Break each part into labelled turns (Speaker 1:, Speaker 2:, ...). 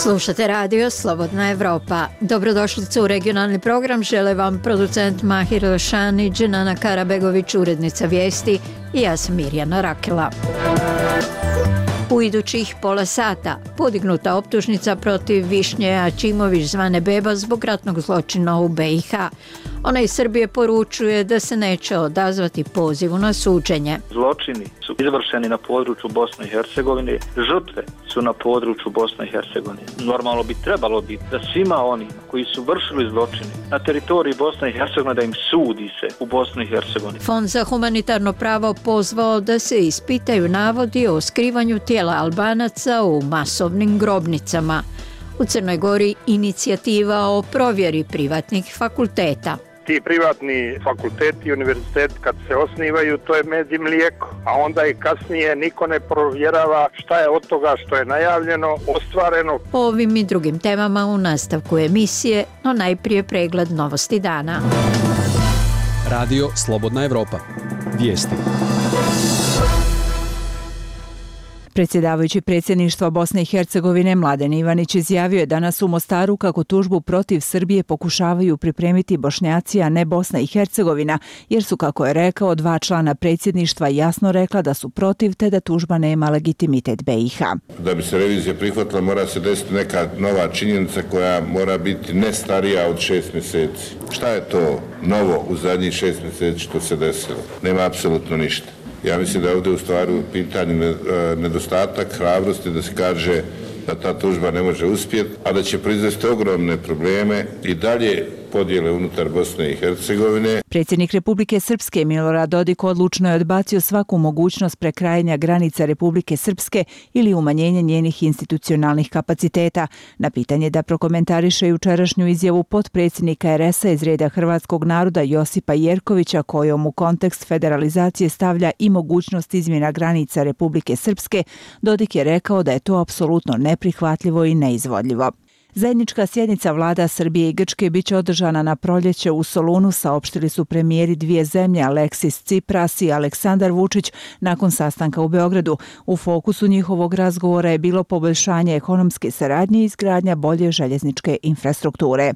Speaker 1: Slušate radio Slobodna Evropa. Dobrodošlice u regionalni program. Žele vam producent Mahir Lešani, Dženana Karabegović, urednica vijesti i ja sam Mirjana Rakela. U idućih pola sata podignuta optužnica protiv Višnje Ačimović zvane Beba zbog ratnog zločina u BiH. Ona iz Srbije poručuje da se neće odazvati pozivu na suđenje.
Speaker 2: Zločini su izvršeni na području Bosne i Hercegovine, žrtve su na području Bosne i Hercegovine. Normalno bi trebalo biti da svima oni koji su vršili zločine na teritoriji Bosne i Hercegovine da im sudi se u Bosni i Hercegovini.
Speaker 1: Fond za humanitarno pravo pozvao da se ispitaju navodi o skrivanju tijela Albanaca u masovnim grobnicama. U Crnoj Gori inicijativa o provjeri privatnih fakulteta.
Speaker 3: Ti privatni fakulteti i univerziteti kad se osnivaju, to je med i mlijeko, a onda i kasnije niko ne provjerava šta je od toga što je najavljeno, ostvareno.
Speaker 1: O ovim i drugim temama u nastavku emisije, no najprije pregled novosti dana.
Speaker 4: Radio Slobodna Evropa. Vijesti.
Speaker 5: Predsjedavajući predsjedništva Bosne i Hercegovine Mladen Ivanić izjavio je danas u Mostaru kako tužbu protiv Srbije pokušavaju pripremiti Bošnjaci, a ne Bosna i Hercegovina, jer su, kako je rekao, dva člana predsjedništva jasno rekla da su protiv te da tužba nema legitimitet BiH.
Speaker 6: Da bi se revizija prihvatila mora se desiti neka nova činjenica koja mora biti ne starija od 6 mjeseci. Šta je to novo u zadnjih 6 mjeseci što se desilo? Nema apsolutno ništa. Ja mislim da je ovdje u stvari u pitanju nedostatak hrabrosti da se kaže da ta tužba ne može uspjeti, a da će proizvesti ogromne probleme i dalje podjele unutar Bosne i Hercegovine.
Speaker 5: Predsjednik Republike Srpske Milorad Dodik odlučno je odbacio svaku mogućnost prekrajanja granica Republike Srpske ili umanjenja njenih institucionalnih kapaciteta. Na pitanje da prokomentariše jučerašnju izjavu potpredsjednika RS-a iz reda hrvatskog naroda Josipa Jerkovića, kojom u kontekst federalizacije stavlja i mogućnost izmjena granica Republike Srpske, Dodik je rekao da je to apsolutno neprihvatljivo i neizvodljivo. Zajednička sjednica vlada Srbije i Grčke biće održana na proljeće u Solunu, saopštili su premijeri dvije zemlje Aleksis Tsipras i Aleksandar Vučić nakon sastanka u Beogradu. U fokusu njihovog razgovora je bilo poboljšanje ekonomske saradnje i izgradnja bolje željezničke infrastrukture.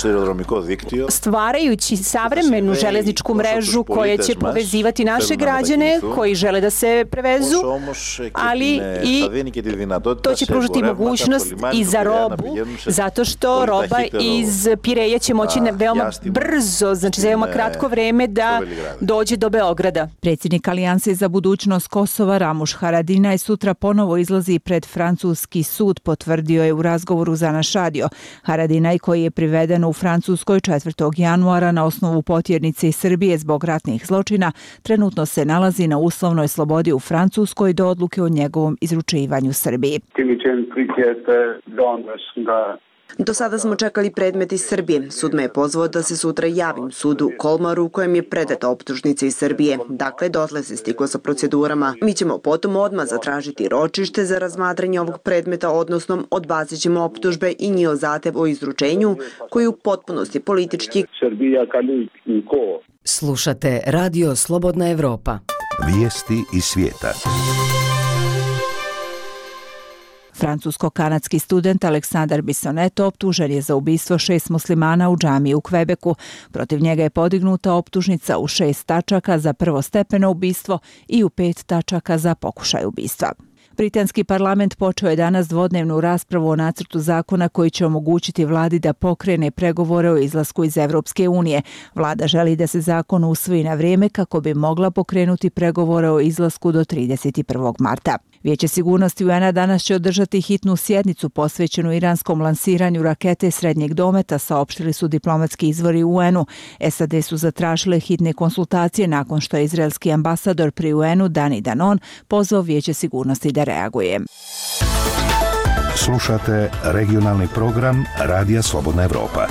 Speaker 7: Stvarajući savremenu željezničku mrežu koja će povezivati naše građane koji žele da se prevezu, ali i to će pružiti mogućnost i za robu, zato što roba iz Pireja će moći veoma brzo, znači za veoma kratko vreme da dođe do Beograda.
Speaker 5: Predsjednik Alijanse za budućnost Kosova Ramuš Haradinaj sutra ponovo izlazi pred francuski sud, potvrdio je u razgovoru za naš radio. Haradinaj, koji je priveden u Francuskoj 4. januara na osnovu potjernice iz Srbije zbog ratnih zločina, trenutno se nalazi na uslovnoj slobodi u Francuskoj do odluke o njegovom izručivanju Srbiji.
Speaker 8: Do sada smo čekali predmet iz Srbije. Sud me je pozvao da se sutra javim sudu u Kolmaru u kojem je predata optužnica iz Srbije. Dakle, dotle se stiglo sa procedurama. Mi ćemo potom odmah zatražiti ročište za razmatranje ovog predmeta, odnosno odbacit ćemo optužbe i njihov zahtev o izručenju koji u potpunosti politički.
Speaker 9: Slušate Radio Slobodna Evropa.
Speaker 10: Vijesti iz svijeta.
Speaker 5: Francusko-kanadski student Aleksandar Bissonnet optužen je za ubistvo 6 muslimana u džamiji u Kvebeku. Protiv njega je podignuta optužnica u 6 tačaka za prvostepeno ubistvo i u 5 tačaka za pokušaj ubistva. Britanski parlament počeo je danas dvodnevnu raspravu o nacrtu zakona koji će omogućiti vladi da pokrene pregovore o izlasku iz Evropske unije. Vlada želi da se zakon usvoji na vrijeme kako bi mogla pokrenuti pregovore o izlasku do 31. marta. Vijeće sigurnosti UN-a danas će održati hitnu sjednicu posvećenu iranskom lansiranju rakete srednjeg dometa, saopštili su diplomatski izvori u UN-u. SAD su zatražile hitne konsultacije nakon što je izraelski ambasador pri UN-u Dani Danon pozvao Vijeće sigurnosti da reaguje.
Speaker 10: Slušate regionalni program Radija Slobodna Evropa.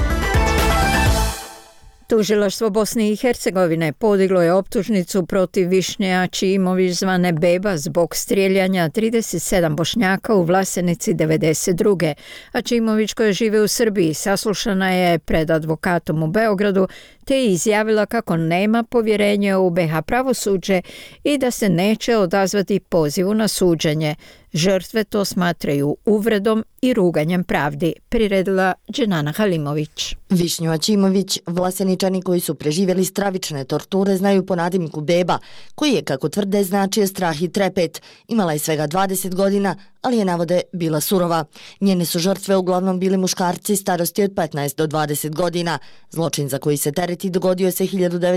Speaker 1: Tužilaštvo Bosne i Hercegovine podiglo je optužnicu protiv Višnje Ačimović zvane Beba zbog strijeljanja 37 Bošnjaka u Vlasenici 92. Ačimović, koja žive u Srbiji, saslušana je pred advokatom u Beogradu te je izjavila kako nema povjerenja u BiH pravosuđe i da se neće odazvati pozivu na suđenje. Žrtve to smatraju uvredom i ruganjem pravdi, priredila Dženana Halimović.
Speaker 11: Višnju Aćimović, Vlaseničani koji su preživjeli stravične torture znaju po nadimku Beba, koji je, kako tvrde, značio strah i trepet. Imala je svega 20 godina, ali je, navode, bila surova. Njene su žrtve uglavnom bili muškarci starosti od 15 do 20 godina. Zločin za koji se tereti dogodio se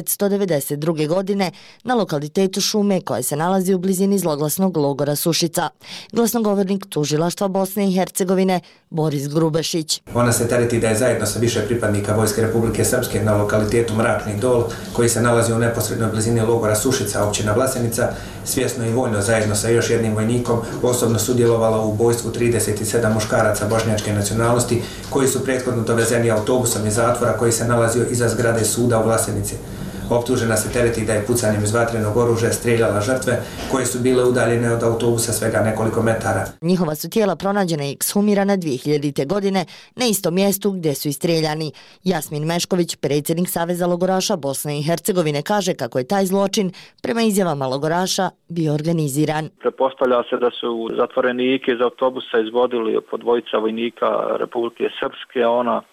Speaker 11: 1992. godine na lokalitetu Šume koja se nalazi u blizini zloglasnog logora Sušica. Glasnogovornik tužilaštva Bosne i Hercegovine Boris Grubešić.
Speaker 12: Ona se tereti da je zajedno sa više pripadnika Vojske Republike Srpske na lokalitetu Mračni Dol, koji se nalazi u neposrednoj blizini logora Sušica, općina Vlasenica, svjesno i voljno zajedno sa još jednim vojnikom osobno sudjelovala u ubojstvu 37 muškaraca bošnjačke nacionalnosti koji su prethodno dovezeni autobusom iz zatvora koji se nalazio iza zgrade suda u Vlasenici. Optužena se tereti da je pucanjem iz vatrenog oružja strijeljala žrtve koje su bile udaljene od autobusa svega nekoliko metara.
Speaker 11: Njihova su tijela pronađena i ekshumirana 2000. godine na istom mjestu gdje su istreljani. Jasmin Mešković, predsjednik Saveza logoraša Bosne i Hercegovine, kaže kako je taj zločin, prema izjavama logoraša, bio organiziran.
Speaker 2: Pretpostavlja se da su zatvorenike iz autobusa izvodili po dvojica vojnika Republike Srpske, ona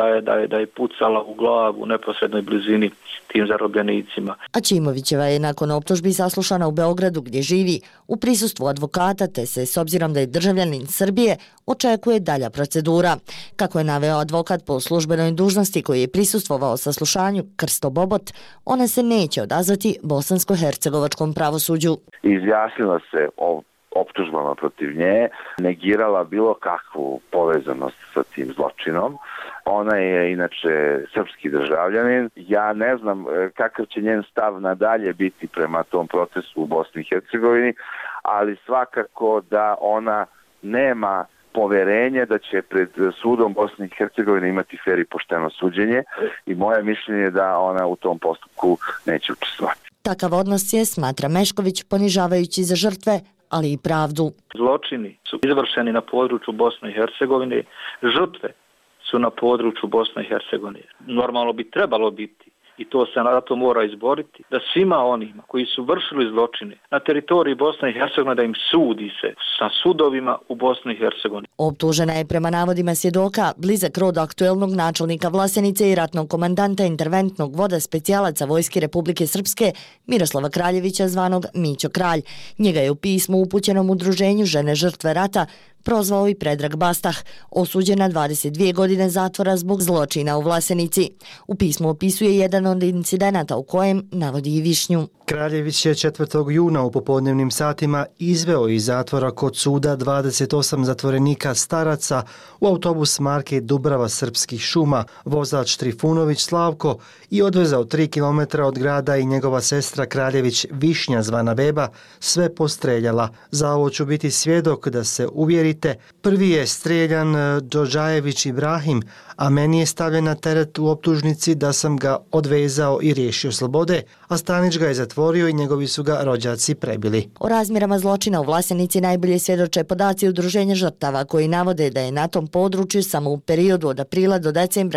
Speaker 2: da je pucala u glavu u neposrednoj blizini tim zarobljenicima.
Speaker 11: Aćimovićeva je nakon optužbi saslušana u Beogradu gdje živi u prisustvu advokata, te se, s obzirom da je državljanin Srbije, očekuje dalja procedura. Kako je naveo advokat po službenoj dužnosti koji je prisustvovao saslušanju, Krsto Bobot, ona se neće odazvati bosansko-hercegovačkom pravosuđu.
Speaker 13: Izjasnila se o optužbama protiv nje, negirala bilo kakvu povezanost sa tim zločinom. Ona je inače srpski državljanin. Ja ne znam kakav će njen stav nadalje biti prema tom procesu u Bosni i Hercegovini, ali svakako da ona nema poverenje da će pred sudom Bosne i Hercegovine imati fer i pošteno suđenje i moje mišljenje je da ona u tom postupku neće učestvovati.
Speaker 11: Takav odnos je, smatra Mešković, ponižavajući za žrtve, ali i pravdu.
Speaker 2: Zločini su izvršeni na području Bosne i Hercegovine, žrtve su na području Bosne i Hercegovine. Normalno bi trebalo biti, i to se na to mora izboriti, da svima onima koji su vršili zločine na teritoriji Bosne i Hercegovine, da im sudi se sa sudovima u Bosni i Hercegovini.
Speaker 11: Optužena je prema navodima svjedoka blizak roda aktuelnog načelnika Vlasenice i ratnog komandanta interventnog voda specijalaca Vojske Republike Srpske Miroslava Kraljevića zvanog Mićo Kralj. Njega je u pismu upućenom udruženju žene žrtve rata prozvao i Predrag Bastah, osuđen na 22 godine zatvora zbog zločina u Vlasenici. U pismu opisuje jedan od incidenata u kojem navodi i Višnju.
Speaker 14: Kraljević je 4. juna u popodnevnim satima izveo iz zatvora kod suda 28 zatvorenika staraca u autobus marke Dubrava Srpskih šuma, vozač Trifunović Slavko, i odvezao 3 km od grada i njegova sestra Kraljević Višnja zvana Beba sve postreljala. Za ovo ću biti svjedok da se uvjerite. Prvi je streljan Džodžajević Ibrahim, a meni je stavljen na teret u optužnici da sam ga odvezao i riješio slobode, a Stanić ga je zatvorio i njegovi su ga rođaci prebili.
Speaker 11: O razmjerama zločina u Vlasenici najbolje svjedoče podaci udruženja žrtava koji navode da je na tom području samo u periodu od aprila do decembra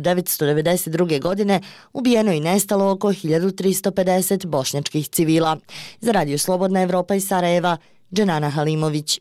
Speaker 11: 1992. godine ubijeno i nestalo oko 1350 bošnjačkih civila. Za Radio Slobodna Evropa iz Sarajeva, Dženana Halimović.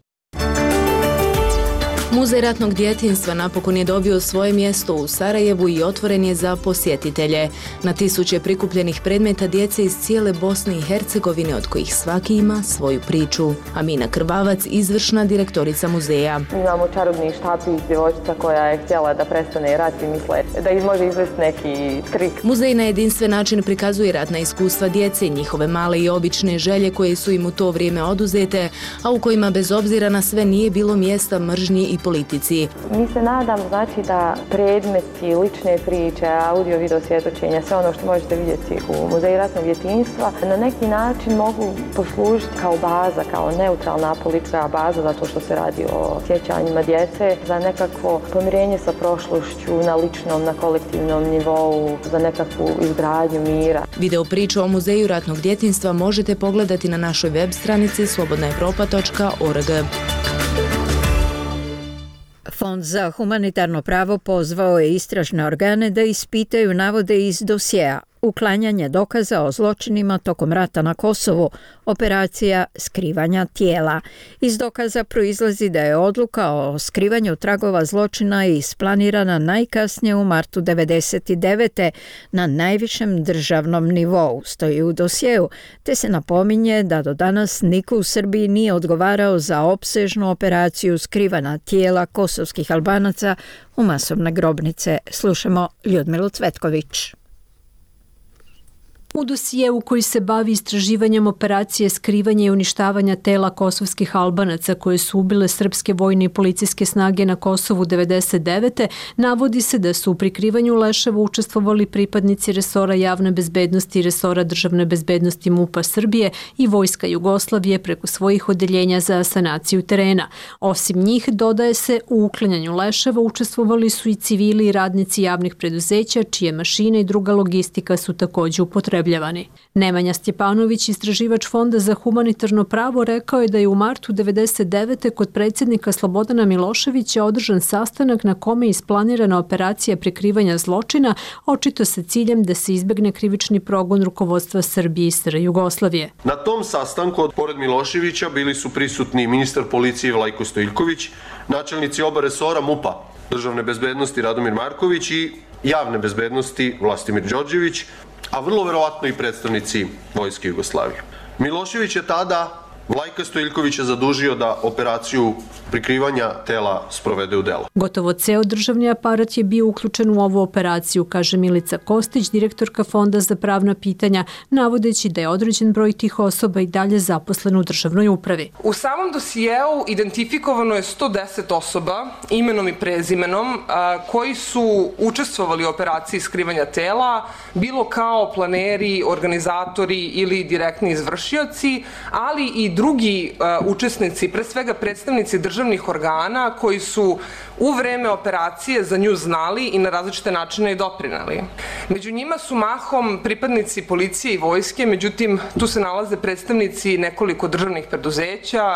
Speaker 15: Muzej ratnog djetinjstva napokon je dobio svoje mjesto u Sarajevu i otvoren je za posjetitelje. Na tisuće prikupljenih predmeta djece iz cijele Bosne i Hercegovine, od kojih svaki ima svoju priču. Amina Krvavac, izvršna direktorica muzeja.
Speaker 16: Imamo čarobni štapić, djevojčica koja je htjela da prestane rat i misle da može izvesti neki trik.
Speaker 15: Muzej na jedinstven način prikazuje ratna iskustva djece, njihove male i obične želje koje su im u to vrijeme oduzete, a u kojima bez obzira na sve nije bilo mjesta mržnji i politici.
Speaker 16: Mi se nadamo da predmeti, lične priče, audio, video svjedočenja, sve ono što možete vidjeti u Muzeju ratnog djetinjstva, na neki način mogu poslužiti kao baza, kao neutralna politička baza, zato što se radi o sjećanjima djece, za nekakvo pomirenje sa prošlošću na ličnom, na kolektivnom nivou, za nekakvu izgradnju mira.
Speaker 15: Video priču o Muzeju ratnog djetinjstva možete pogledati na našoj web stranici slobodnaevropa.org.
Speaker 1: Fond za humanitarno pravo pozvao je istražne organe da ispitaju navode iz dosjea uklanjanje dokaza o zločinima tokom rata na Kosovu, operacija skrivanja tijela. Iz dokaza proizlazi da je odluka o skrivanju tragova zločina isplanirana najkasnije u martu 1999. na najvišem državnom nivou, stoji u dosjeu, te se napominje da do danas niko u Srbiji nije odgovarao za opsežnu operaciju skrivanja tijela kosovskih Albanaca u masovne grobnice. Slušamo Ljudmilu Cvetković.
Speaker 17: U dosijeu koji se bavi istraživanjem operacije skrivanja i uništavanja tela kosovskih Albanaca koje su ubile srpske vojne i policijske snage na Kosovu 1999. navodi se da su u prikrivanju leševa učestvovali pripadnici resora javne bezbednosti i resora državne bezbednosti MUP-a Srbije i Vojska Jugoslavije preko svojih odeljenja za sanaciju terena. Osim njih, dodaje se, u uklanjanju leševa učestvovali su i civili i radnici javnih preduzeća, čije mašine i druga logistika su takođe upotrebljeni. Nemanja Stjepanović, istraživač Fonda za humanitarno pravo, rekao je da je u martu 1999. kod predsjednika Slobodana Miloševića održan sastanak na kome je isplanirana operacija prikrivanja zločina, očito sa ciljem da se izbegne krivični progon rukovodstva Srbije i SR Jugoslavije.
Speaker 18: Na tom sastanku, pored Miloševića, bili su prisutni ministar policije Vlajko Stojiljković, načelnici oba resora MUP-a, državne bezbednosti Radomir Marković i javne bezbednosti Vlastimir Đorđević, a vrlo verovatno i predstavnici Vojske Jugoslavije. Milošević je tada Vlajka Stojiljkovića zadužio da operaciju prikrivanja tela sprovede u delo.
Speaker 17: Gotovo ceo državni aparat je bio uključen u ovu operaciju, kaže Milica Kostić, direktorka Fonda za pravna pitanja, navodeći da je određen broj tih osoba i dalje zaposlen u državnoj upravi.
Speaker 19: U samom dosijeu identifikovano je 110 osoba, imenom i prezimenom, koji su učestvovali u operaciji skrivanja tela, bilo kao planeri, organizatori ili direktni izvršioci, ali i drugi učesnici, pre svega predstavnici državnih organa koji su u vreme operacije za nju znali i na različite načine i doprinali. Među njima su mahom pripadnici policije i vojske, međutim tu se nalaze predstavnici nekoliko državnih preduzeća,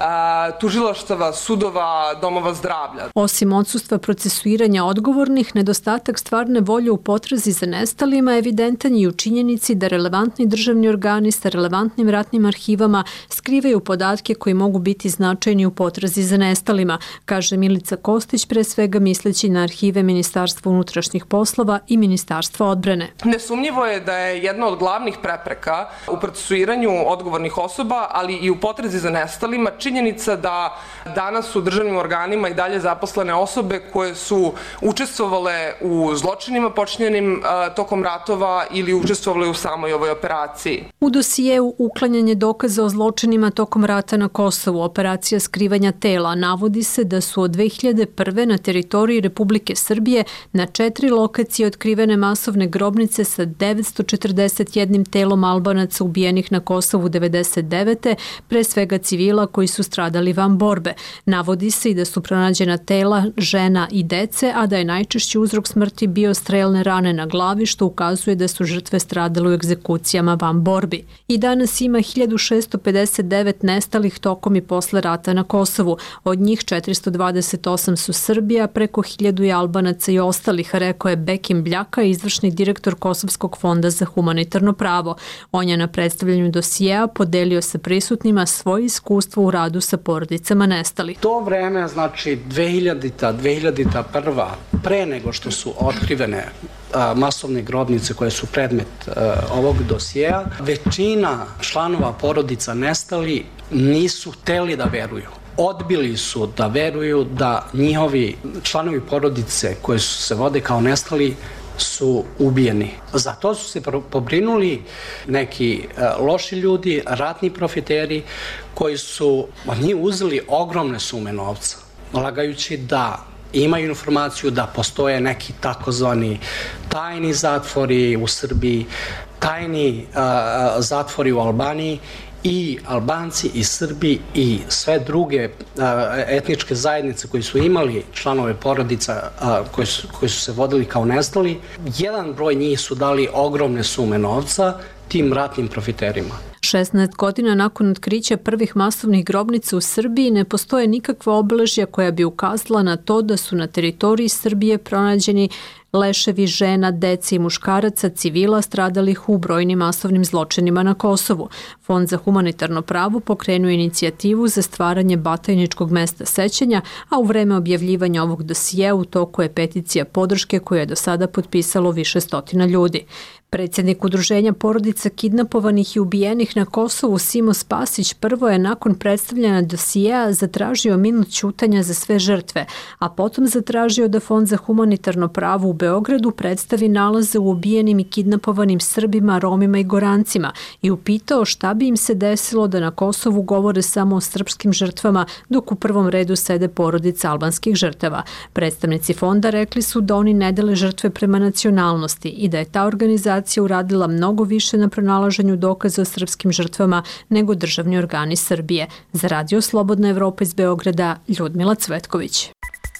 Speaker 19: tužilaštava, sudova, domova zdravlja.
Speaker 17: Osim odsustva procesuiranja odgovornih, nedostatak stvarne volje u potrazi za nestalima evidentan je u činjenici da relevantni državni organi sa relevantnim ratnim arhivama skrivaju podatke koji mogu biti značajni u potrazi za nestalima, kaže Milica Kostić, pre svega misleći na arhive Ministarstva unutrašnjih poslova i Ministarstva odbrane.
Speaker 19: Nesumnjivo je da je jedna od glavnih prepreka u procesuiranju odgovornih osoba, ali i u potrazi za nestalima činjenica da danas u državnim organima i dalje zaposlene osobe koje su učestvovale u zločinima počinjenim tokom ratova ili učestvovale u samoj ovoj operaciji.
Speaker 17: U dosijeu uklanjanje dokaza o zločinima tokom rata na Kosovu, operacija skrivanja tela, navodi se da su od 2001. na teritoriji Republike Srbije na 4 lokacije otkrivene masovne grobnice sa 941 telom Albanaca ubijenih na Kosovu 1999. pre svega civila koji su stradali van borbe. Navodi se i da su pronađena tela žena i dece, a da je najčešći uzrok smrti bio strelne rane na glavi, što ukazuje da su žrtve stradale u egzekucijama van borbi. I danas ima 1659 nestalih tokom i posle rata na Kosovu. Od njih 428 su Srbija, preko 1000 je Albanaca i ostalih, rekao je Bekim Bljaka, izvršni direktor Kosovskog fonda za humanitarno pravo. On je na predstavljanju dosijeja podelio sa prisutnima svoje iskustvo u radu sa porodicama nestalih.
Speaker 20: To vreme, znači 2001. pre nego što su otkrivene masovne grobnice koje su predmet ovog dosjeja, većina članova porodica nestali nisu hteli da veruju. Odbili su da veruju da njihovi članovi porodice koji su se vode kao nestali su ubijeni. Za to su se pobrinuli neki loši ljudi, ratni profiteri koji su od njih uzeli ogromne sume novca, lagajući da imaju informaciju da postoje neki takozvani tajni zatvori u Srbiji, tajni zatvori u Albaniji i Albanci i Srbi i sve druge etničke zajednice koji su imali članove porodica koji su se vodili kao nestali. Jedan broj njih su dali ogromne sume novca tim ratnim profiterima.
Speaker 17: 16 godina nakon otkrića prvih masovnih grobnica u Srbiji ne postoje nikakva obeležja koja bi ukazala na to da su na teritoriji Srbije pronađeni leševi žena, dece i muškaraca, civila stradalih u brojnim masovnim zločinima na Kosovu. Fond za humanitarno pravo pokrenuo inicijativu za stvaranje batajničkog mesta sećanja, a u vreme objavljivanja ovog dosijea u toku je peticija podrške koju je do sada potpisalo više stotina ljudi. Predsjednik Udruženja porodica kidnapovanih i ubijenih na Kosovu Simo Spasić prvo je nakon predstavljanja dosijeja zatražio minut ćutanja za sve žrtve, a potom zatražio da Fond za humanitarno pravo u Beogradu predstavi nalaze u ubijenim i kidnapovanim Srbima, Romima i Gorancima i upitao šta bi im se desilo da na Kosovu govore samo o srpskim žrtvama dok u prvom redu sede porodice albanskih žrtava. Predstavnici fonda rekli su da oni ne dele žrtve prema nacionalnosti i da je ta organizacija uradila mnogo više na pronalaženju dokaza o srpskim žrtvama nego državni organi Srbije. Za Radio Slobodna Evropa iz Beograda, Ljudmila Cvetković.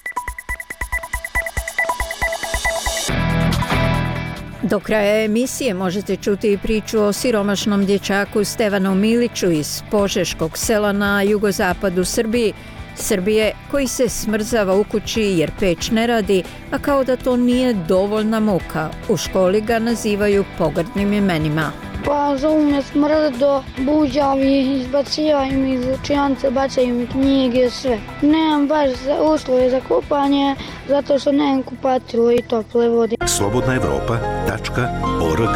Speaker 1: Do kraja emisije možete čuti i priču o siromašnom dječaku Stevanu Miliću iz Požeškog sela na jugozapadu Srbije koji se smrzava u kući jer peć ne radi, a kao da to nije dovoljna muka. U školi ga nazivaju pogrdnim imenima.
Speaker 21: Pa zovu me smrdo, buđav i izbacivaju mi iz učijance, bacaju mi knjige, sve. Nemam baš uslove za kupanje, zato što nemam kupatilo i tople vode.
Speaker 10: slobodnaevropa.org.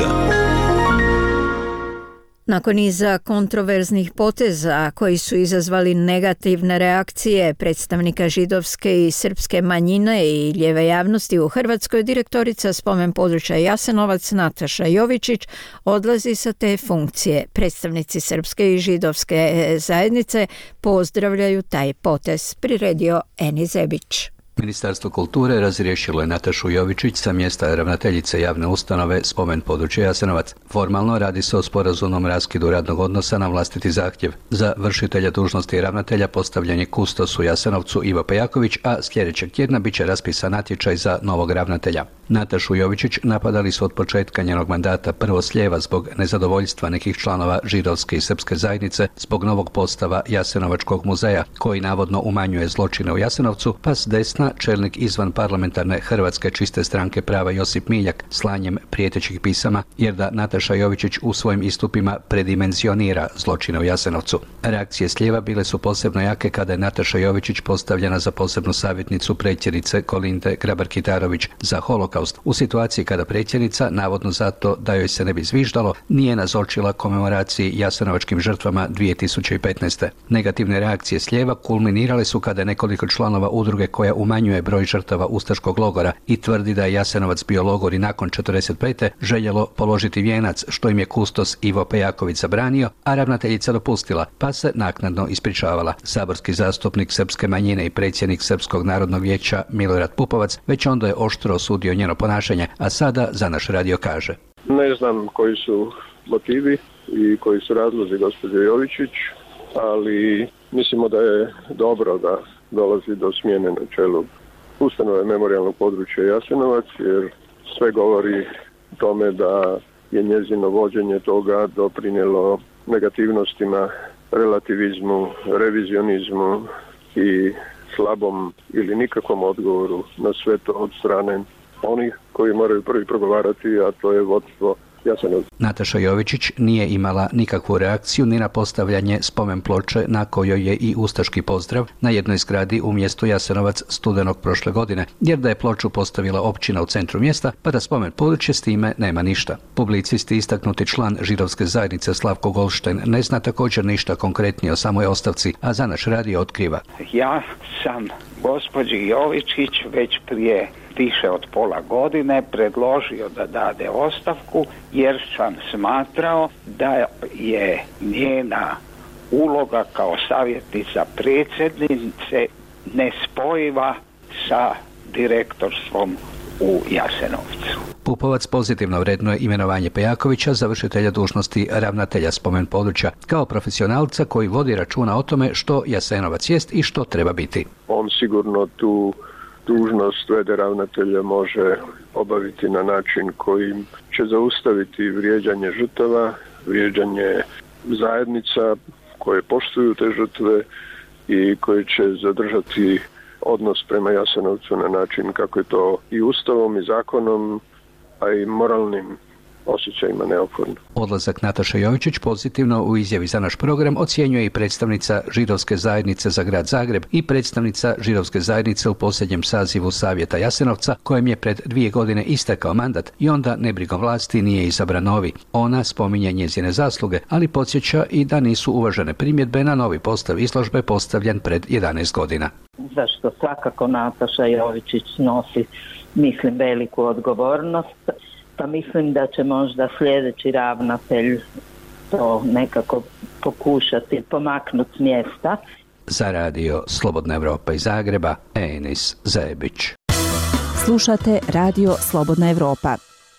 Speaker 1: Nakon niza kontroverznih poteza koji su izazvali negativne reakcije predstavnika židovske i srpske manjine i lijeve javnosti u Hrvatskoj, direktorica spomen područja Jasenovac Nataša Jovičić odlazi sa te funkcije. Predstavnici srpske i židovske zajednice pozdravljaju taj potez, priredio Eni Zebić.
Speaker 22: Ministarstvo kulture razriješilo je Natašu Jovičić sa mjesta ravnateljice javne ustanove Spomen područja Jasenovac. Formalno radi se o sporazumnom raskidu radnog odnosa na vlastiti zahtjev. Za vršitelja dužnosti ravnatelja postavljen je kustos u Jasenovcu Ivo Pejaković, a sljedećeg tjedna bit će raspisan natječaj za novog ravnatelja. Natašu Jovičić napadali su od početka njenog mandata prvo s lijeva zbog nezadovoljstva nekih članova židovske i srpske zajednice zbog novog postava Jasenovačkog muzeja koji navodno umanjuje zločine u Jasenovcu, pa s desna čelnik izvan parlamentarne Hrvatske čiste stranke prava Josip Miljak slanjem prijetećih pisama jer da Nataša Jovičić u svojim istupima predimenzionira zločine u Jasenovcu. Reakcije s lijeva bile su posebno jake kada je Nataša Jovičić postavljena za posebnu savjetnicu predsjednice Kolinde Grabar-Kitarović za holokaust u situaciji kada predsjednica, navodno zato da joj se ne bi zviždalo, nije nazočila komemoraciji jasenovačkim žrtvama 2015. Negativne reakcije s lijeva kulminirale su kada je nekoliko članova udruge koja umanjuje broj žrtava ustaškog logora i tvrdi da je Jasenovac bio logor i nakon 45. željelo položiti vijenac, što im je kustos Ivo Pejaković zabranio, a ravnateljica dopustila, pa se naknadno ispričavala. Saborski zastupnik srpske manjine i predsjednik Srpskog narodnog vijeća Milorad Pupovac već onda je oštro osudio njeno ponašanje, a sada za naš radio kaže:
Speaker 23: Ne znam koji su motivi i koji su razlozi gospođe Jovičić, ali mislimo da je dobro da dolazi do smjene na čelu ustanove memorijalnog područja Jasenovac, jer sve govori tome da je njezino vođenje toga doprinijelo negativnostima, relativizmu, revizionizmu i slabom ili nikakvom odgovoru na sve to od strane onih koji moraju prvi progovarati, a to je vodstvo Jasenovac.
Speaker 22: Nataša Jovičić nije imala nikakvu reakciju ni na postavljanje spomen ploče na kojoj je i ustaški pozdrav na jednoj zgradi u mjestu Jasenovac studenog prošle godine, jer da je ploču postavila općina u centru mjesta, pa da spomen područje s time nema ništa. Publicist i istaknuti član židovske zajednice Slavko Golštajn ne zna također ništa konkretnije o samoj ostavci, a za naš radio otkriva:
Speaker 24: Ja sam gospođi Jovičić već prije više od pola godine predložio da dade ostavku jer sam smatrao da je njena uloga kao savjetnica predsjednice nespojiva sa direktorstvom u Jasenovcu.
Speaker 22: Pupovac pozitivno vrednuje imenovanje Pejakovića za vršitelja dužnosti ravnatelja spomen područja kao profesionalca koji vodi računa o tome što Jasenovac jest i što treba biti.
Speaker 23: On sigurno tu dužnost v.d. ravnatelja može obaviti na način kojim će zaustaviti vrijeđanje žrtava, vrijeđanje zajednica koje poštuju te žrtve i koje će zadržati odnos prema Jasenovcu na način kako je to i ustavom i zakonom, a i moralnim osjećajima neophodno.
Speaker 22: Odlazak Nataše Jovičić pozitivno u izjavi za naš program ocjenjuje i predstavnica Židovske zajednice za grad Zagreb i predstavnica Židovske zajednice u posljednjem sazivu Savjeta Jasenovca, kojem je pred 2 godine istekao mandat i onda nebrigom vlasti nije izabran novi. Ona spominje njezine zasluge, ali podsjeća i da nisu uvažene primjedbe na novi postav izložbe postavljen pred 11 godina.
Speaker 3: Zašto svakako Nataša Jovičić nosi, mislim, veliku odgovornost. Pa mislim da će možda sljedeći ravnatelj to nekako pokušati pomaknuti s mjesta.
Speaker 22: Za radio Slobodna Evropa iz Zagreba, Enis Zajebić.
Speaker 5: Slušate Radio Slobodna Evropa.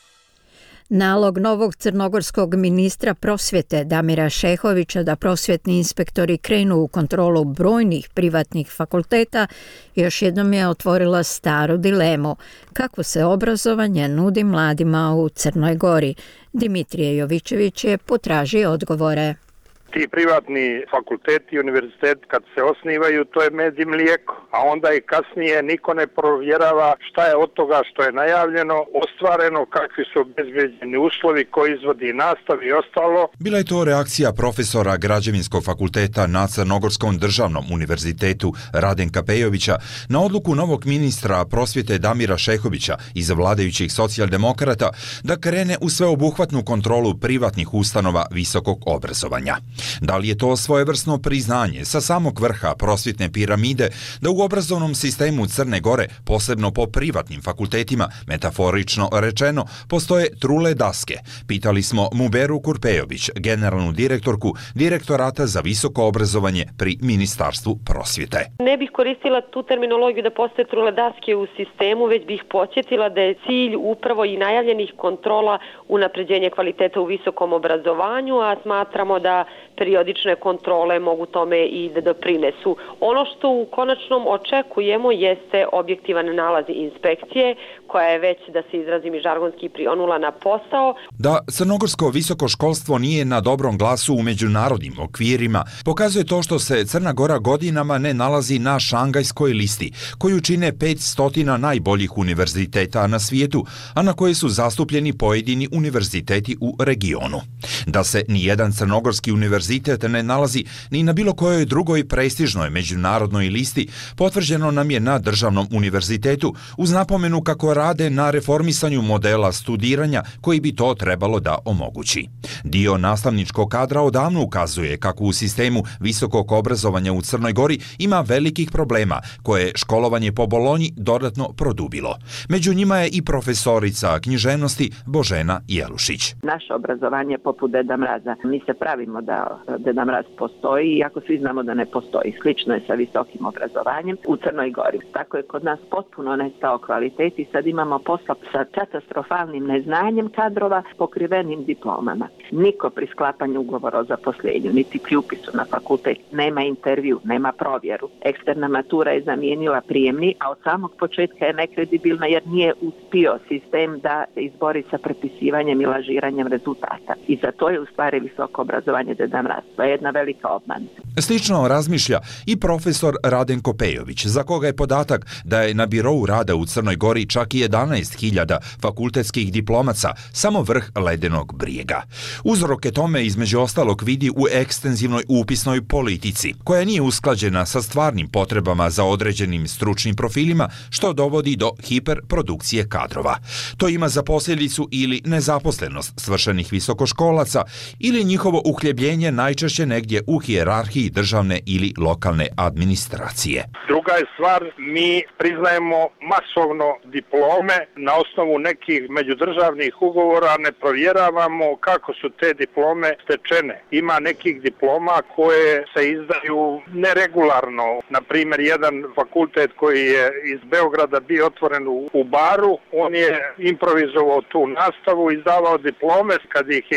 Speaker 1: Nalog novog crnogorskog ministra prosvjete Damira Šehovića da prosvjetni inspektori krenu u kontrolu brojnih privatnih fakulteta još jednom je otvorila staru dilemu kako se obrazovanje nudi mladima u Crnoj Gori. Dimitrije Jovićević je potražio odgovore.
Speaker 4: Ti privatni fakulteti i univerziteti kad se osnivaju, to je med i mlijeko, a onda i kasnije niko ne provjerava šta je od toga što je najavljeno, ostvareno, kakvi su obezbeđeni uslovi, ko izvodi nastav i ostalo.
Speaker 6: Bila je to reakcija profesora Građevinskog fakulteta na Crnogorskom državnom univerzitetu Radenka Pejovića na odluku novog ministra prosvjete Damira Šehovića iz vladajućih socijaldemokrata da krene u sveobuhvatnu kontrolu privatnih ustanova visokog obrazovanja. Da li je to svojevrsno priznanje sa samog vrha prosvjetne piramide da u obrazovnom sistemu Crne Gore, posebno po privatnim fakultetima, metaforično rečeno, postoje trule daske? Pitali smo Muberu Kurpejović, generalnu direktorku Direktorata za visoko obrazovanje pri Ministarstvu prosvjete.
Speaker 7: Ne bih koristila tu terminologiju da postoje trule daske u sistemu, već bih podsjetila da je cilj upravo i najavljenih kontrola unapređenje kvaliteta u visokom obrazovanju, a smatramo da periodične kontrole mogu tome i da doprinesu. Ono što u konačnom očekujemo jeste objektivan nalaz inspekcije koja je već, da se izrazim i žargonski, prionula na posao.
Speaker 6: Da crnogorsko visoko školstvo nije na dobrom glasu u međunarodnim okvirima pokazuje to što se Crna Gora godinama ne nalazi na šangajskoj listi koju čine 500 najboljih univerziteta na svijetu, a na koje su zastupljeni pojedini univerziteti u regionu. Da se nijedan crnogorski univerzitet ne nalazi ni na bilo kojoj drugoj prestižnoj međunarodnoj listi potvrđeno nam je na državnom univerzitetu uz napomenu kako rade na reformisanju modela studiranja koji bi to trebalo da omogući. Dio nastavničkog kadra odavno ukazuje kako u sistemu visokog obrazovanja u Crnoj Gori ima velikih problema koje školovanje po Bolonji dodatno produbilo. Među njima je i profesorica književnosti Božena Jelušić.
Speaker 25: Naše obrazovanje poput Deda Mraza. Mi se pravimo da Deda Mraz postoji, iako svi znamo da ne postoji. Slično je sa visokim obrazovanjem u Crnoj Gori. Tako je kod nas potpuno nestao kvalitet i sad imamo posla sa katastrofalnim neznanjem kadrova pokrivenim diplomama. Niko pri sklapanju ugovora o zaposlenju, niti pri upisu na fakultet, nema intervju, nema provjeru. Eksterna matura je zamijenila prijemni, a od samog početka je nekredibilna jer nije uspio sistem da izbori sa prepisivanjem i lažiranjem rezultata. I za to je u stvari visoko obrazovanje Deda Mraz. To je jedna velika obmana.
Speaker 6: Slično razmišlja i profesor Radenko Pejović, za koga je podatak da je na birou rada u Crnoj Gori čak i 11.000 fakultetskih diplomaca samo vrh ledenog brijega. Uzroke tome između ostalog vidi u ekstenzivnoj upisnoj politici, koja nije usklađena sa stvarnim potrebama za određenim stručnim profilima, što dovodi do hiperprodukcije kadrova. To ima za posljedicu ili nezaposlenost svršenih visokoškolaca ili njihovo uhljebljenje najčešće negdje u hijerarhiji državne ili lokalne administracije.
Speaker 4: Druga je stvar, mi priznajemo masovno diplome na osnovu nekih međudržavnih ugovora, ne provjeravamo kako su te diplome stečene. Ima nekih diploma koje se izdaju neregularno. Na primjer, jedan fakultet koji je iz Beograda bio otvoren u Baru, on je improvizovao tu nastavu, izdavao diplome, kad ih je inspekcija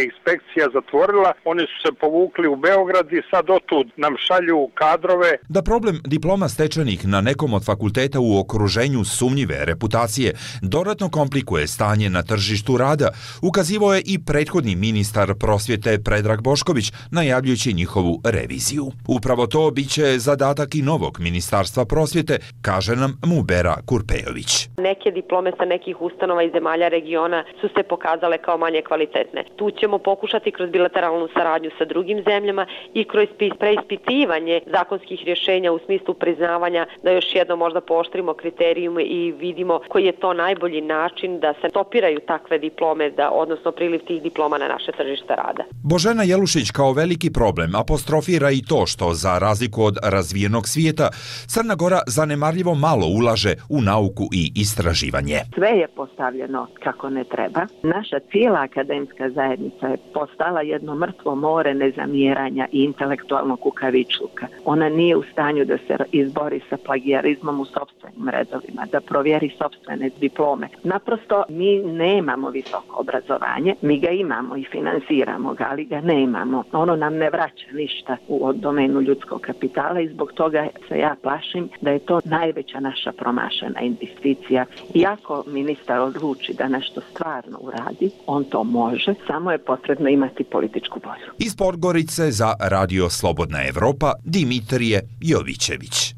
Speaker 4: akcija zatvorila, oni su se povukli u Beograd i sad otud nam šalju kadrove.
Speaker 6: Da problem diploma stečenih na nekom od fakulteta u okruženju sumnjive reputacije dodatno komplikuje stanje na tržištu rada, ukazivao je i prethodni ministar prosvjete Predrag Bošković, najavljujući njihovu reviziju. Upravo to biće zadatak i novog ministarstva prosvjete, kaže nam Mubera Kurpejović.
Speaker 7: Neke diplome sa nekih ustanova iz zemalja regiona su se pokazale kao manje kvalitetne. Tu ćemo pokušati kroz bilateralnu saradnju sa drugim zemljama i kroz preispitivanje zakonskih rješenja u smislu priznavanja da još jednom možda pooštrimo kriterijume i vidimo koji je to najbolji način da se stopiraju takve diplome, odnosno priliv tih diploma na naše tržište rada.
Speaker 6: Božena Jelušić kao veliki problem apostrofira i to što, za razliku od razvijenog svijeta, Crna Gora zanemarljivo malo ulaže u nauku i istraživanje.
Speaker 25: Sve je postavljeno kako ne treba. Naša cijela akademska zajednica je postala jedno mrtvo more nezamjeranja i intelektualnog kukavičluka. Ona nije u stanju da se izbori sa plagijarizmom u sopstvenim redovima, da provjeri sopstvene diplome. Naprosto mi nemamo visoko obrazovanje, mi ga imamo i finansiramo ga, ali ga nemamo. Ono nam ne vraća ništa u domenu ljudskog kapitala i zbog toga se ja plašim da je to najveća naša promašena investicija. Iako ministar odluči da nešto stvarno uradi, on to može, samo je potrebno imati političku volju.
Speaker 6: Iz Podgorice za Radio Slobodna Evropa, Dimitrije Jovićević.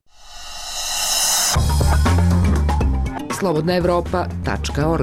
Speaker 2: slobodnaevropa.org.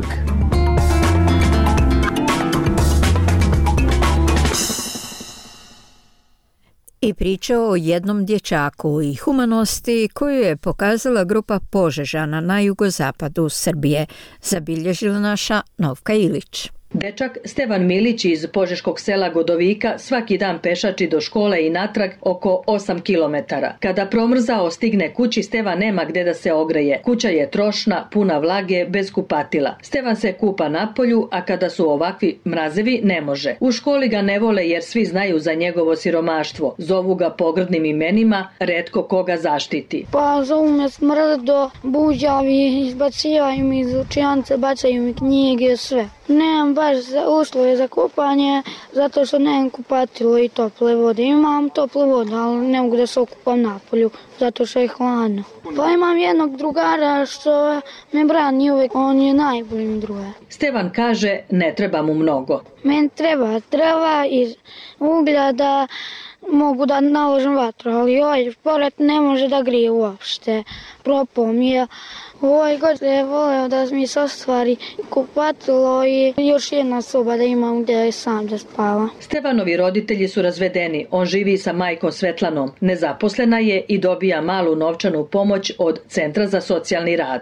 Speaker 1: I pričao o jednom dječaku i humanosti koju je pokazala grupa Požežana na jugozapadu Srbije, zabilježila naša Novka Ilić.
Speaker 8: Dečak Stevan Milić iz požeškog sela Godovika svaki dan pešači do škole i natrag oko 8 km. Kada promrzao stigne kući, Stevan nema gde da se ogreje. Kuća je trošna, puna vlage, bez kupatila. Stevan se kupa napolju, a kada su ovakvi mrazevi ne može. U školi ga ne vole jer svi znaju za njegovo siromaštvo. Zovu ga pogrdnim imenima, retko koga zaštiti.
Speaker 21: Pa zovu me smrdo, buđavi, izbacivaju mi iz učijance, bacaju mi knjige, sve. Nemam baš uslove za kupanje, zato što nemam kupatilo i tople vode. Imam tople vode, ali ne mogu da se okupam napolju, zato što je hladno. Pa imam jednog drugara što me brani uvek, on je najbolji mi drugar.
Speaker 8: Stevan kaže ne treba mu mnogo.
Speaker 21: Meni treba drva i uglja da mogu da naložim vatru, ali ovaj pored ne može da grije uopšte. Propao mi je. Ovaj god je voleo da mi se ostvari kupatilo i još jedna soba da imam gdje je sam da spava.
Speaker 8: Stevanovi roditelji su razvedeni. On živi sa majkom Svetlanom. Nezaposlena je i dobija malu novčanu pomoć od Centra za socijalni rad.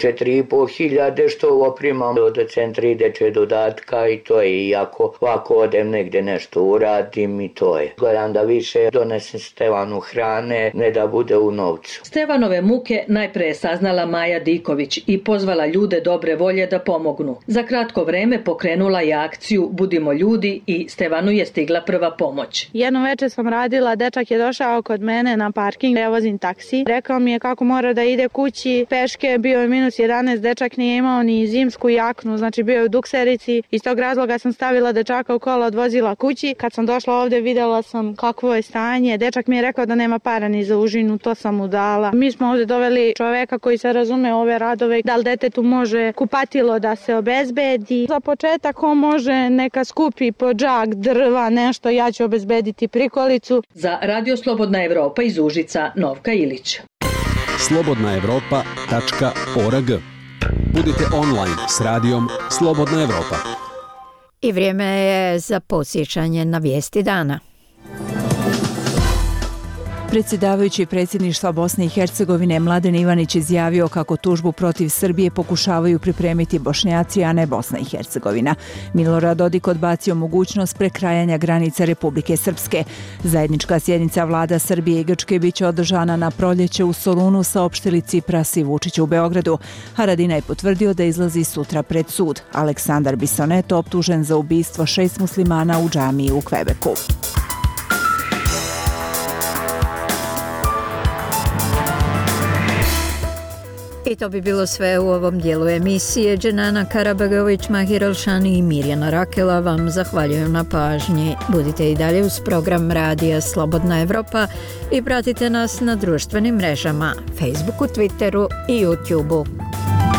Speaker 9: 4.500 što primam od centra ide dodatka i to je, iako ovako odem negdje nešto uradim i to je. Gledam da više donesem Stevanu hrane, ne da bude u novcu.
Speaker 8: Stevanove muke najpre je saznala Maja Diković i pozvala ljude dobre volje da pomognu. Za kratko vreme pokrenula je akciju Budimo ljudi i Stevanu je stigla prva pomoć.
Speaker 12: Jedno večer sam radila, dečak je došao kod mene na parking, ja vozim taksi. Rekao mi je kako mora da ide kući, peške, bio je -11, dečak nije imao ni zimsku jaknu, znači bio je u dukserici. Iz tog razloga sam stavila dečaka u kola, odvozila kući. Kad sam došla ovdje vidjela sam kakvo je stanje. Dečak mi je rekao da nema para ni za užinu, to sam mu dala. Mi smo ovdje doveli čoveka koji se razume ove radove, da li detetu može kupatilo da se obezbedi. Za početak on može neka skupi po džak drva, nešto, ja ću obezbediti prikolicu.
Speaker 8: Za Radio Slobodna Evropa iz Užica, Novka Ilić.
Speaker 2: slobodnaevropa.org. Budite online s radijom Slobodna Evropa.
Speaker 1: I vrijeme je za podsjećanje na vijesti dana.
Speaker 5: Predsjedavajući predsjedništva Bosne i Hercegovine Mladen Ivanić izjavio kako tužbu protiv Srbije pokušavaju pripremiti Bošnjaci, a ne Bosna i Hercegovina. Milorad Dodik odbacio mogućnost prekrajanja granica Republike Srpske. Zajednička sjednica vlada Srbije i Grčke biće održana na proljeće u Solunu, saopštili Cipras i Vučić u Beogradu. Haradinaj je potvrdio da izlazi sutra pred sud. Aleksandar Bisoneto optužen za ubistvo 6 muslimana u džamiji u Kvebeku.
Speaker 1: I to bi bilo sve u ovom dijelu emisije. Dženana Karabegović, Mahir Elšani i Mirjana Rakela vam zahvaljujem na pažnji. Budite i dalje uz program Radija Slobodna Evropa i pratite nas na društvenim mrežama, Facebooku, Twitteru i YouTubeu.